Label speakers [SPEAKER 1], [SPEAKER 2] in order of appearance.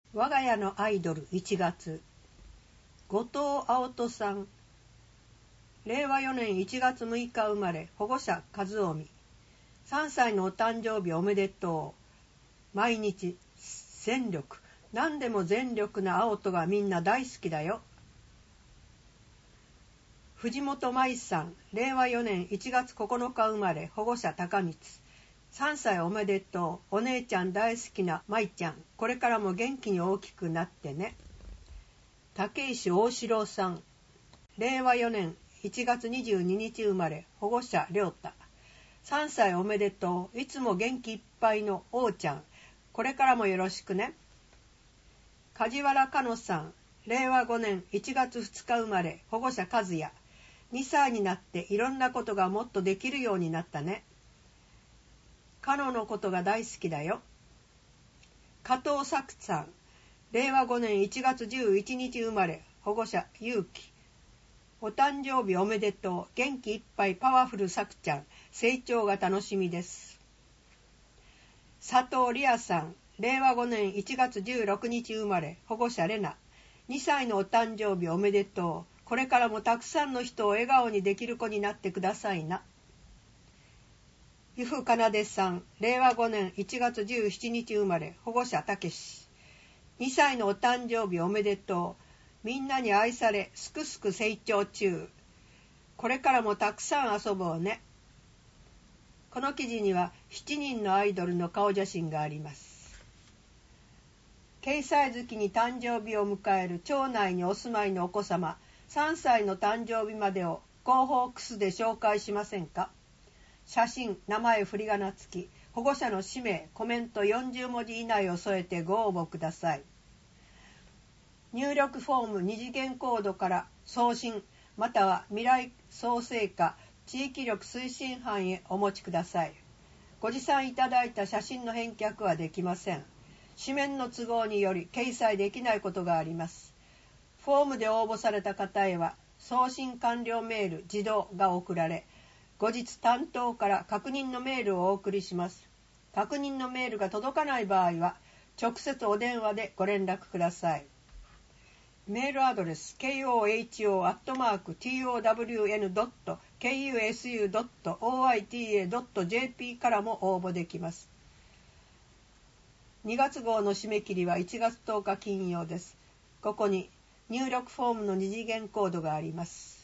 [SPEAKER 1] 我が家のアイドル1月、後藤青人さん、令和4年1月6日生まれ、保護者和臣、3歳のお誕生日おめでとう。毎日全力、何でも全力な青人がみんな大好きだよ。藤本舞さん、令和4年1月9日生まれ、保護者高光、3歳おめでとう。お姉ちゃん大好きな舞ちゃん、これからも元気に大きくなってね。竹石大志郎さん、令和4年1月22日生まれ、保護者亮太、3歳おめでとう。いつも元気いっぱいの王ちゃん、これからもよろしくね。梶原香乃さん、令和5年1月2日生まれ、保護者和也、2歳になっていろんなことがもっとできるようになったね。香乃のことが大好きだよ。加藤咲さん、令和5年1月11日生まれ、保護者勇気、お誕生日おめでとう。元気いっぱいパワフルさくちゃん、成長が楽しみです。佐藤理也さん、令和5年1月16日生まれ、保護者レナ、2歳のお誕生日おめでとう。これからもたくさんの人を笑顔にできる子になってくださいな。由布かなでさん、令和5年1月17日生まれ、保護者たけし、2歳のお誕生日おめでとう。みんなに愛され、すくすく成長中。これからもたくさん遊ぼうね。この記事には7人のアイドルの顔写真があります。掲載月に誕生日を迎える町内にお住まいのお子様、3歳の誕生日までを広報クスで紹介しませんか。写真、名前、振り仮名付き、保護者の氏名、コメント40文字以内を添えてご応募ください。入力フォーム2次元コードから送信、または未来創生課地域力推進班へお持ちください。ご持参いただいた写真の返却はできません。紙面の都合により掲載できないことがあります。フォームで応募された方へは送信完了メール自動が送られ、後日担当から確認のメールをお送りします。確認のメールが届かない場合は直接お電話でご連絡ください。メールアドレス koho@mark.kusu.oita.jp からも応募できます。2月号の締め切りは1月10日金曜です。ここに入力フォームの2次元コードがあります。